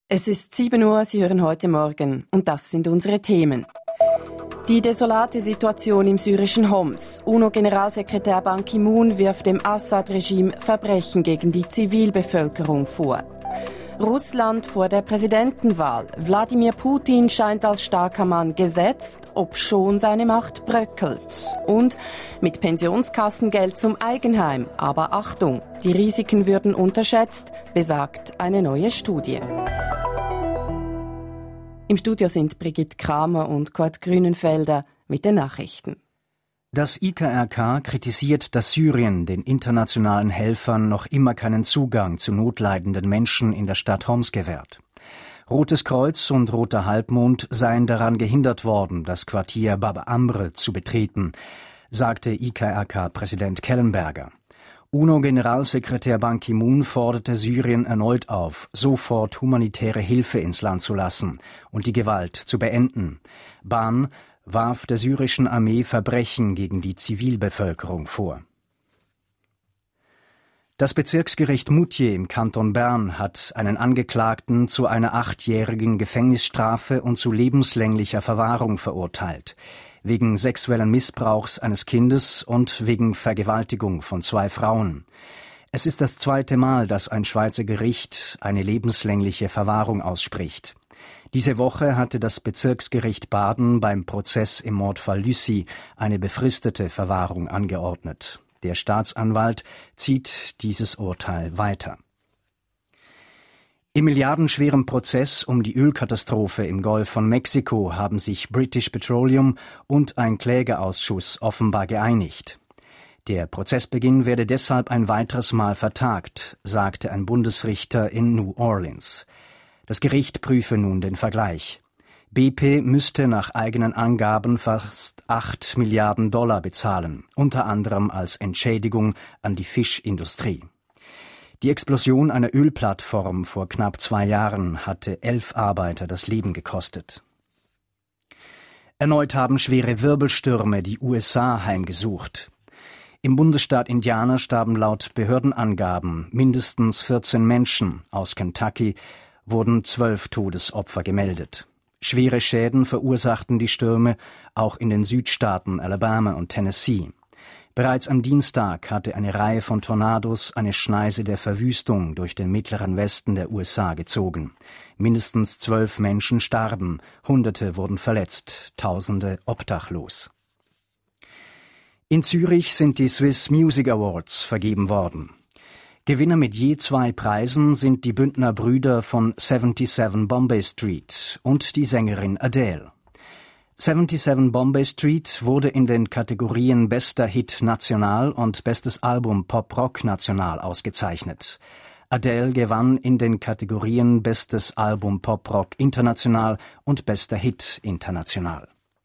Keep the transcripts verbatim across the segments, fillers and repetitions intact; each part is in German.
Es ist sieben Uhr, Sie hören heute Morgen und das sind unsere Themen. Die desolate Situation im syrischen Homs. UNO-Generalsekretär Ban Ki-moon wirft dem Assad-Regime Verbrechen gegen die Zivilbevölkerung vor. Russland vor der Präsidentenwahl. Wladimir Putin scheint als starker Mann gesetzt, obschon seine Macht bröckelt. Und mit Pensionskassengeld zum Eigenheim. Aber Achtung, die Risiken würden unterschätzt, besagt eine neue Studie. Im Studio sind Brigitte Kramer und Kurt Grünenfelder mit den Nachrichten. Das I K R K kritisiert, dass Syrien den internationalen Helfern noch immer keinen Zugang zu notleidenden Menschen in der Stadt Homs gewährt. Rotes Kreuz und Roter Halbmond seien daran gehindert worden, das Quartier Bab Amr zu betreten, sagte I K R K-Präsident Kellenberger. UNO-Generalsekretär Ban Ki-moon forderte Syrien erneut auf, sofort humanitäre Hilfe ins Land zu lassen und die Gewalt zu beenden. Ban warf der syrischen Armee Verbrechen gegen die Zivilbevölkerung vor. Das Bezirksgericht Moutier im Kanton Bern hat einen Angeklagten zu einer achtjährigen Gefängnisstrafe und zu lebenslänglicher Verwahrung verurteilt, wegen sexuellen Missbrauchs eines Kindes und wegen Vergewaltigung von zwei Frauen. Es ist das zweite Mal, dass ein Schweizer Gericht eine lebenslängliche Verwahrung ausspricht. Diese Woche hatte das Bezirksgericht Baden beim Prozess im Mordfall Lüssi eine befristete Verwahrung angeordnet. Der Staatsanwalt zieht dieses Urteil weiter. Im milliardenschweren Prozess um die Ölkatastrophe im Golf von Mexiko haben sich British Petroleum und ein Klägerausschuss offenbar geeinigt. Der Prozessbeginn werde deshalb ein weiteres Mal vertagt, sagte ein Bundesrichter in New Orleans. Das Gericht prüfe nun den Vergleich. B P müsste nach eigenen Angaben fast acht Milliarden Dollar bezahlen, unter anderem als Entschädigung an die Fischindustrie. Die Explosion einer Ölplattform vor knapp zwei Jahren hatte elf Arbeiter das Leben gekostet. Erneut haben schwere Wirbelstürme die U S A heimgesucht. Im Bundesstaat Indiana starben laut Behördenangaben mindestens vierzehn Menschen. Aus Kentucky wurden zwölf Todesopfer gemeldet. Schwere Schäden verursachten die Stürme auch in den Südstaaten Alabama und Tennessee. Bereits am Dienstag hatte eine Reihe von Tornados eine Schneise der Verwüstung durch den mittleren Westen der U S A gezogen. Mindestens zwölf Menschen starben, Hunderte wurden verletzt, Tausende obdachlos. In Zürich sind die Swiss Music Awards vergeben worden. Gewinner mit je zwei Preisen sind die Bündner Brüder von siebenundsiebzig Bombay Street und die Sängerin Adele. siebenundsiebzig Bombay Street wurde in den Kategorien Bester Hit National und Bestes Album Pop-Rock National ausgezeichnet. Adele gewann in den Kategorien Bestes Album Pop-Rock International und Bester Hit International.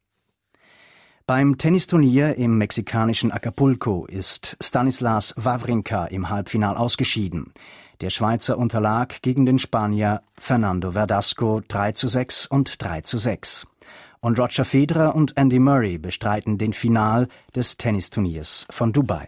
Beim Tennisturnier im mexikanischen Acapulco ist Stanislas Wawrinka im Halbfinal ausgeschieden. Der Schweizer unterlag gegen den Spanier Fernando Verdasco drei zu sechs und drei zu sechs. Und Roger Federer und Andy Murray bestreiten den Final des Tennisturniers von Dubai.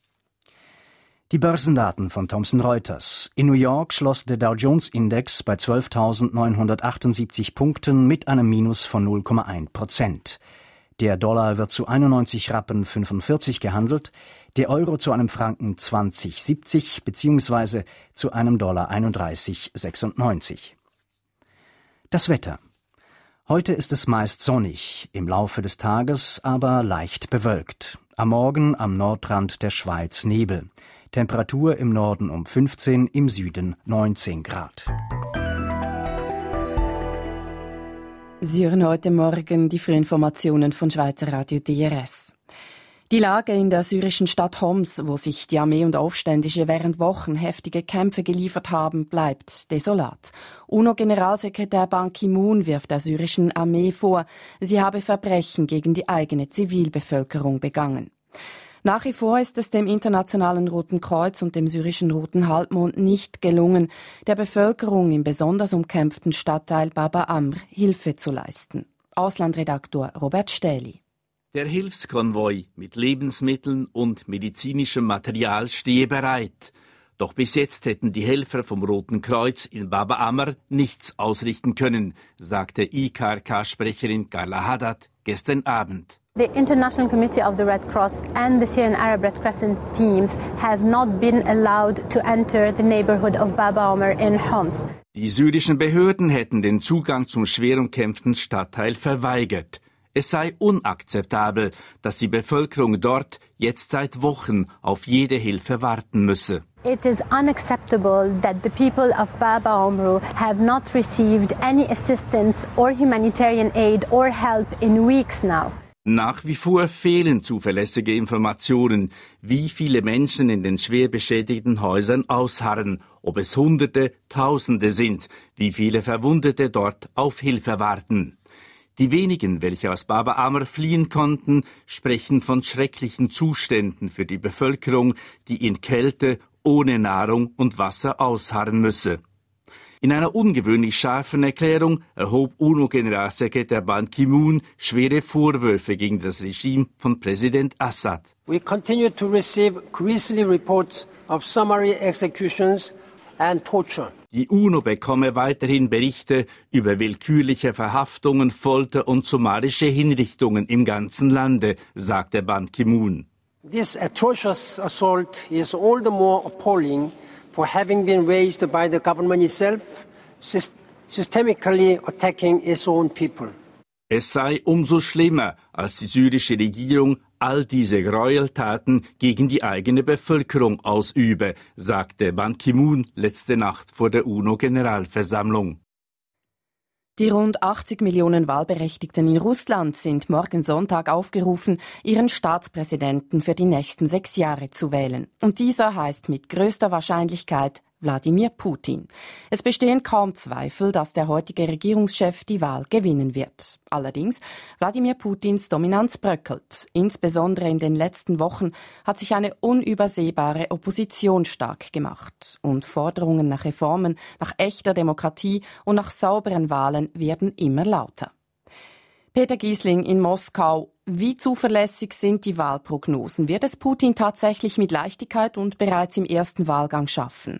Die Börsendaten von Thomson Reuters. In New York schloss der Dow Jones Index bei zwölftausendneunhundertachtundsiebzig Punkten mit einem Minus von null Komma eins Prozent. Der Dollar wird zu einundneunzig Rappen fünfundvierzig gehandelt, der Euro zu einem Franken zwanzig siebzig bzw. zu einem Dollar einunddreißig sechsundneunzig. Das Wetter. Heute ist es meist sonnig, im Laufe des Tages aber leicht bewölkt. Am Morgen am Nordrand der Schweiz Nebel. Temperatur im Norden um fünfzehn, im Süden neunzehn Grad. Sie hören heute Morgen die Frühinformationen von Schweizer Radio D R S. Die Lage in der syrischen Stadt Homs, wo sich die Armee und Aufständische während Wochen heftige Kämpfe geliefert haben, bleibt desolat. UNO-Generalsekretär Ban Ki-moon wirft der syrischen Armee vor, sie habe Verbrechen gegen die eigene Zivilbevölkerung begangen. Nach wie vor ist es dem Internationalen Roten Kreuz und dem syrischen Roten Halbmond nicht gelungen, der Bevölkerung im besonders umkämpften Stadtteil Bab Amr Hilfe zu leisten. Auslandredaktor Robert Stähli. Der Hilfskonvoi mit Lebensmitteln und medizinischem Material stehe bereit. Doch bis jetzt hätten die Helfer vom Roten Kreuz in Bab Amr nichts ausrichten können, sagte I K R K-Sprecherin Carla Haddad gestern Abend. The International Committee of the Red Cross and the Syrian Arab Red Crescent teams have not been allowed to enter the neighborhood of Bab Amr in Homs. Die syrischen Behörden hätten den Zugang zum schwer umkämpften Stadtteil verweigert. Es sei unakzeptabel, dass die Bevölkerung dort jetzt seit Wochen auf jede Hilfe warten müsse. It is unacceptable that the people of Bab Amr have not received any assistance or humanitarian aid or help in weeks now. Nach wie vor fehlen zuverlässige Informationen, wie viele Menschen in den schwer beschädigten Häusern ausharren, ob es Hunderte, Tausende sind, wie viele Verwundete dort auf Hilfe warten. Die wenigen, welche aus Bab Amr fliehen konnten, sprechen von schrecklichen Zuständen für die Bevölkerung, die in Kälte, ohne Nahrung und Wasser ausharren müsse. In einer ungewöhnlich scharfen Erklärung erhob UNO-Generalsekretär Ban Ki-moon schwere Vorwürfe gegen das Regime von Präsident Assad. We continue to receive grisly reports of summary executions and torture. Die UNO bekomme weiterhin Berichte über willkürliche Verhaftungen, Folter und summarische Hinrichtungen im ganzen Lande, sagte Ban Ki-moon. This atrocious assault is all the more appalling for having been raised by the government itself, systemically attacking its own people. Es sei umso schlimmer, als die syrische Regierung all diese Gräueltaten gegen die eigene Bevölkerung ausübe, sagte Ban Ki-moon letzte Nacht vor der UNO-Generalversammlung. Die rund achtzig Millionen Wahlberechtigten in Russland sind morgen Sonntag aufgerufen, ihren Staatspräsidenten für die nächsten sechs Jahre zu wählen. Und dieser heißt mit größter Wahrscheinlichkeit Wladimir Putin. Es bestehen kaum Zweifel, dass der heutige Regierungschef die Wahl gewinnen wird. Allerdings, Wladimir Putins Dominanz bröckelt. Insbesondere in den letzten Wochen hat sich eine unübersehbare Opposition stark gemacht. Und Forderungen nach Reformen, nach echter Demokratie und nach sauberen Wahlen werden immer lauter. Peter Giesling in Moskau. Wie zuverlässig sind die Wahlprognosen? Wird es Putin tatsächlich mit Leichtigkeit und bereits im ersten Wahlgang schaffen?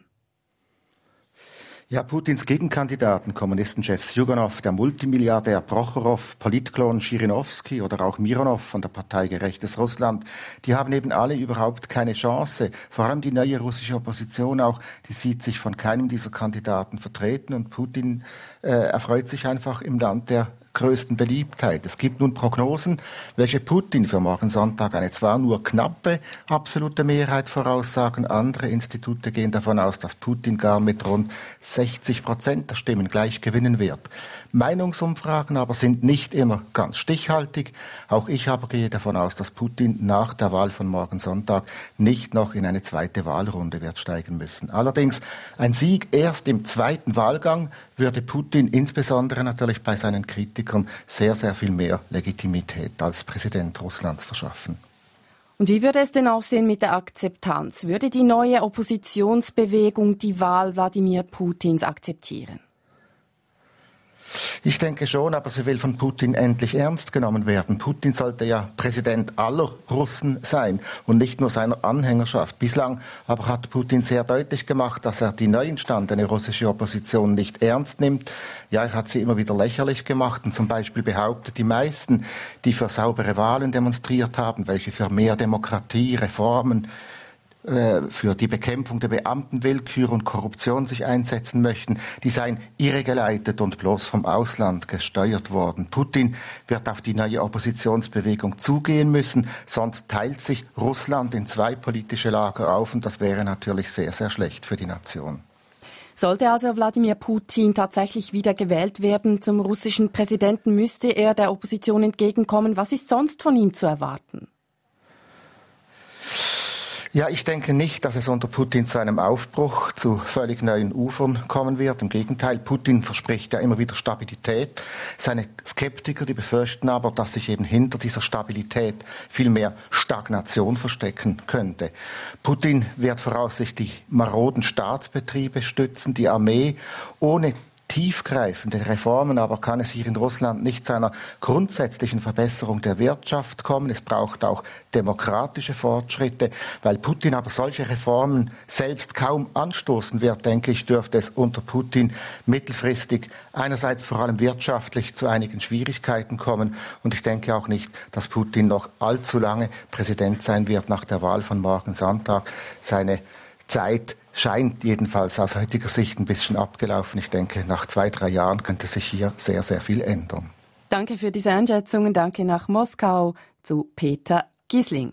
Ja, Putins Gegenkandidaten, Kommunistenchef Sjuganov, der Multimilliardär Prochorow, Politklon Schirinovsky oder auch Mironov von der Partei Gerechtes Russland, die haben eben alle überhaupt keine Chance. Vor allem die neue russische Opposition auch, die sieht sich von keinem dieser Kandidaten vertreten und Putin äh, erfreut sich einfach im Land der größten Beliebtheit. Es gibt nun Prognosen, welche Putin für morgen Sonntag eine zwar nur knappe absolute Mehrheit voraussagen. Andere Institute gehen davon aus, dass Putin gar mit rund sechzig Prozent der Stimmen gleich gewinnen wird. Meinungsumfragen aber sind nicht immer ganz stichhaltig. Auch ich aber gehe davon aus, dass Putin nach der Wahl von morgen Sonntag nicht noch in eine zweite Wahlrunde wird steigen müssen. Allerdings ein Sieg erst im zweiten Wahlgang würde Putin insbesondere natürlich bei seinen Kritikern sehr, sehr viel mehr Legitimität als Präsident Russlands verschaffen. Und wie würde es denn aussehen mit der Akzeptanz? Würde die neue Oppositionsbewegung die Wahl Wladimir Putins akzeptieren? Ich denke schon, aber sie will von Putin endlich ernst genommen werden. Putin sollte ja Präsident aller Russen sein und nicht nur seiner Anhängerschaft. Bislang aber hat Putin sehr deutlich gemacht, dass er die neu entstandene russische Opposition nicht ernst nimmt. Ja, er hat sie immer wieder lächerlich gemacht und zum Beispiel behauptet, die meisten, die für saubere Wahlen demonstriert haben, welche für mehr Demokratie, Reformen, für die Bekämpfung der Beamtenwillkür und Korruption sich einsetzen möchten, die seien irregeleitet und bloß vom Ausland gesteuert worden. Putin wird auf die neue Oppositionsbewegung zugehen müssen, sonst teilt sich Russland in zwei politische Lager auf und das wäre natürlich sehr, sehr schlecht für die Nation. Sollte also Wladimir Putin tatsächlich wieder gewählt werden zum russischen Präsidenten, müsste er der Opposition entgegenkommen. Was ist sonst von ihm zu erwarten? Ja, ich denke nicht, dass es unter Putin zu einem Aufbruch zu völlig neuen Ufern kommen wird. Im Gegenteil, Putin verspricht ja immer wieder Stabilität. Seine Skeptiker, die befürchten aber, dass sich eben hinter dieser Stabilität viel mehr Stagnation verstecken könnte. Putin wird voraussichtlich die maroden Staatsbetriebe stützen, die Armee ohne tiefgreifende Reformen, aber kann es hier in Russland nicht zu einer grundsätzlichen Verbesserung der Wirtschaft kommen. Es braucht auch demokratische Fortschritte. Weil Putin aber solche Reformen selbst kaum anstoßen wird, denke ich, dürfte es unter Putin mittelfristig einerseits vor allem wirtschaftlich zu einigen Schwierigkeiten kommen. Und ich denke auch nicht, dass Putin noch allzu lange Präsident sein wird nach der Wahl von morgen Sonntag. Seine Zeit scheint jedenfalls aus heutiger Sicht ein bisschen abgelaufen. Ich denke, nach zwei, drei Jahren könnte sich hier sehr, sehr viel ändern. Danke für diese Einschätzungen. Danke nach Moskau zu Peter Gisling.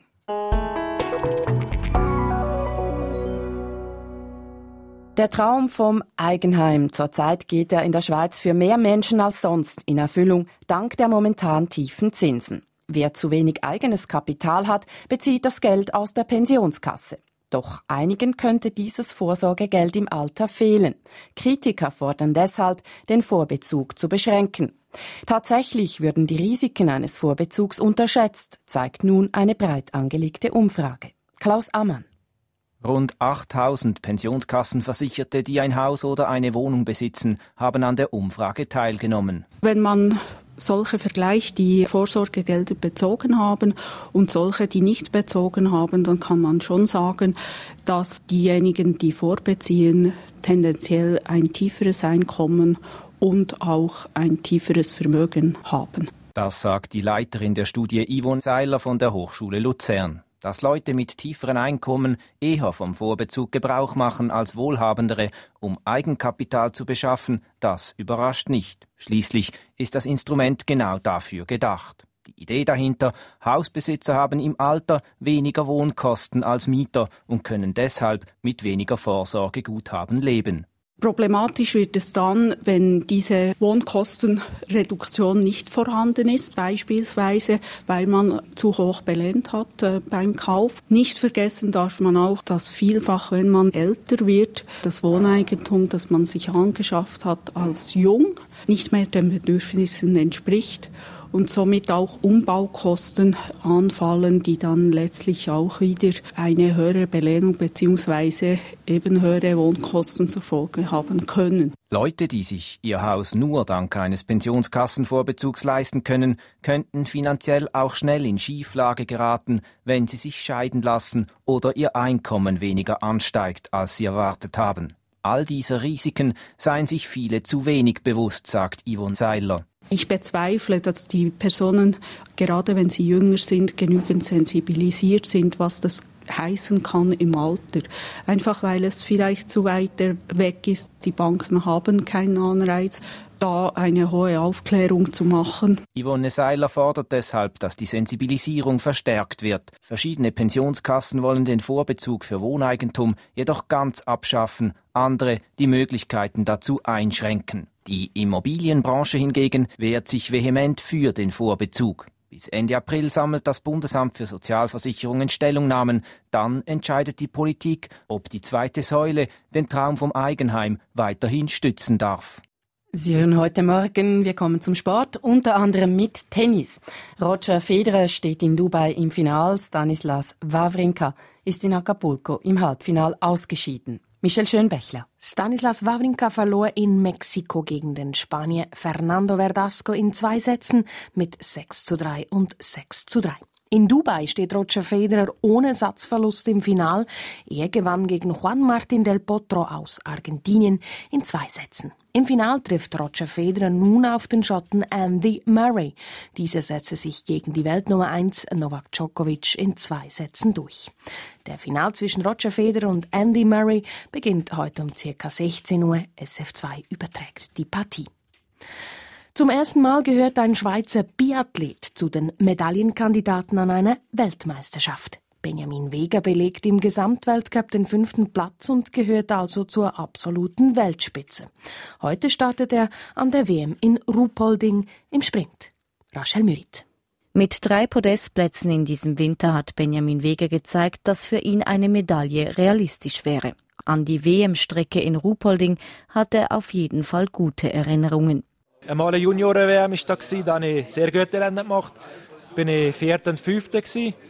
Der Traum vom Eigenheim. Zurzeit geht er in der Schweiz für mehr Menschen als sonst in Erfüllung, dank der momentan tiefen Zinsen. Wer zu wenig eigenes Kapital hat, bezieht das Geld aus der Pensionskasse. Doch einigen könnte dieses Vorsorgegeld im Alter fehlen. Kritiker fordern deshalb, den Vorbezug zu beschränken. Tatsächlich würden die Risiken eines Vorbezugs unterschätzt, zeigt nun eine breit angelegte Umfrage. Klaus Ammann. Rund achttausend Pensionskassenversicherte, die ein Haus oder eine Wohnung besitzen, haben an der Umfrage teilgenommen. Wenn man solche vergleicht, die Vorsorgegelder bezogen haben und solche, die nicht bezogen haben, dann kann man schon sagen, dass diejenigen, die vorbeziehen, tendenziell ein tieferes Einkommen und auch ein tieferes Vermögen haben. Das sagt die Leiterin der Studie Yvonne Seiler von der Hochschule Luzern. Dass Leute mit tieferen Einkommen eher vom Vorbezug Gebrauch machen als Wohlhabendere, um Eigenkapital zu beschaffen, das überrascht nicht. Schließlich ist das Instrument genau dafür gedacht. Die Idee dahinter: Hausbesitzer haben im Alter weniger Wohnkosten als Mieter und können deshalb mit weniger Vorsorgeguthaben leben. Problematisch wird es dann, wenn diese Wohnkostenreduktion nicht vorhanden ist, beispielsweise weil man zu hoch belehnt hat äh, beim Kauf. Nicht vergessen darf man auch, dass vielfach, wenn man älter wird, das Wohneigentum, das man sich angeschafft hat als jung, nicht mehr den Bedürfnissen entspricht und somit auch Umbaukosten anfallen, die dann letztlich auch wieder eine höhere Belehnung bzw. eben höhere Wohnkosten zur Folge haben können. Leute, die sich ihr Haus nur dank eines Pensionskassenvorbezugs leisten können, könnten finanziell auch schnell in Schieflage geraten, wenn sie sich scheiden lassen oder ihr Einkommen weniger ansteigt, als sie erwartet haben. All dieser Risiken seien sich viele zu wenig bewusst, sagt Yvonne Seiler. Ich bezweifle, dass die Personen, gerade wenn sie jünger sind, genügend sensibilisiert sind, was das heißen kann im Alter. Einfach weil es vielleicht zu weit weg ist. Die Banken haben keinen Anreiz, da eine hohe Aufklärung zu machen. Yvonne Seiler fordert deshalb, dass die Sensibilisierung verstärkt wird. Verschiedene Pensionskassen wollen den Vorbezug für Wohneigentum jedoch ganz abschaffen, andere die Möglichkeiten dazu einschränken. Die Immobilienbranche hingegen wehrt sich vehement für den Vorbezug. Bis Ende April sammelt das Bundesamt für Sozialversicherungen Stellungnahmen. Dann entscheidet die Politik, ob die zweite Säule den Traum vom Eigenheim weiterhin stützen darf. Sie hören heute Morgen, wir kommen zum Sport, unter anderem mit Tennis. Roger Federer steht in Dubai im Final, Stanislas Wawrinka ist in Acapulco im Halbfinal ausgeschieden. Michelle Schönbächler. Stanislas Wawrinka verlor in Mexiko gegen den Spanier Fernando Verdasco in zwei Sätzen mit sechs zu drei und sechs zu drei. In Dubai steht Roger Federer ohne Satzverlust im Final. Er gewann gegen Juan Martín del Potro aus Argentinien in zwei Sätzen. Im Final trifft Roger Federer nun auf den Schotten Andy Murray. Dieser setze sich gegen die Weltnummer eins Novak Djokovic in zwei Sätzen durch. Der Final zwischen Roger Federer und Andy Murray beginnt heute um ca. sechzehn Uhr. S F zwei überträgt die Partie. Zum ersten Mal gehört ein Schweizer Biathlet zu den Medaillenkandidaten an einer Weltmeisterschaft. Benjamin Weger belegt im Gesamtweltcup den fünften Platz und gehört also zur absoluten Weltspitze. Heute startet er an der W M in Ruhpolding im Sprint. Rachel Mürit. Mit drei Podestplätzen in diesem Winter hat Benjamin Weger gezeigt, dass für ihn eine Medaille realistisch wäre. An die W M-Strecke in Ruhpolding hat er auf jeden Fall gute Erinnerungen. Einmal eine Junioren-W M war da, da habe ich sehr gute Rennen gemacht. Bin ich Vierter und Fünfter.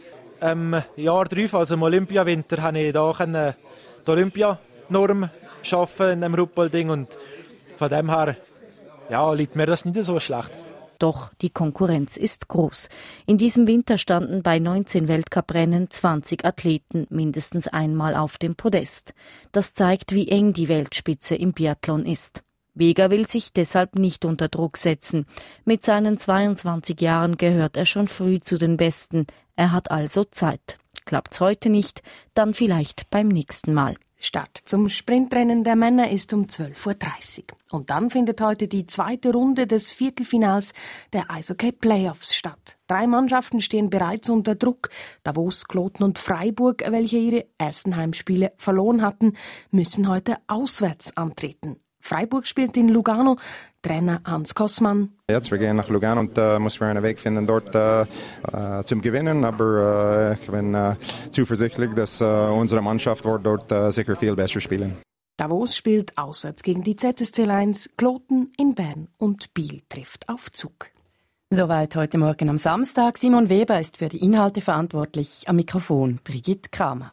Im Jahr drauf, also im Olympiawinter, konnte ich da die Olympianorm schaffen in einem Ruppolding und Von dem her ja, liegt mir das nicht so schlecht. Doch die Konkurrenz ist groß. In diesem Winter standen bei neunzehn Weltcuprennen zwanzig Athleten mindestens einmal auf dem Podest. Das zeigt, wie eng die Weltspitze im Biathlon ist. Vega will sich deshalb nicht unter Druck setzen. Mit seinen zweiundzwanzig Jahren gehört er schon früh zu den Besten. Er hat also Zeit. Klappt's heute nicht, dann vielleicht beim nächsten Mal. Start zum Sprintrennen der Männer ist um zwölf Uhr dreißig. Und dann findet heute die zweite Runde des Viertelfinals der Eishockey-Playoffs statt. Drei Mannschaften stehen bereits unter Druck. Davos, Kloten und Freiburg, welche ihre ersten Heimspiele verloren hatten, müssen heute auswärts antreten. Freiburg spielt in Lugano. Trainer Hans Kossmann. Jetzt, wir gehen nach Lugano und äh, müssen wir einen Weg finden, dort äh, äh, zum Gewinnen. Aber äh, ich bin äh, zuversichtlich, dass äh, unsere Mannschaft wird dort äh, sicher viel besser spielen. Davos spielt auswärts gegen die Z S C Lions, Kloten in Bern und Biel trifft auf Zug. Soweit heute Morgen am Samstag. Simon Weber ist für die Inhalte verantwortlich. Am Mikrofon Brigitte Kramer.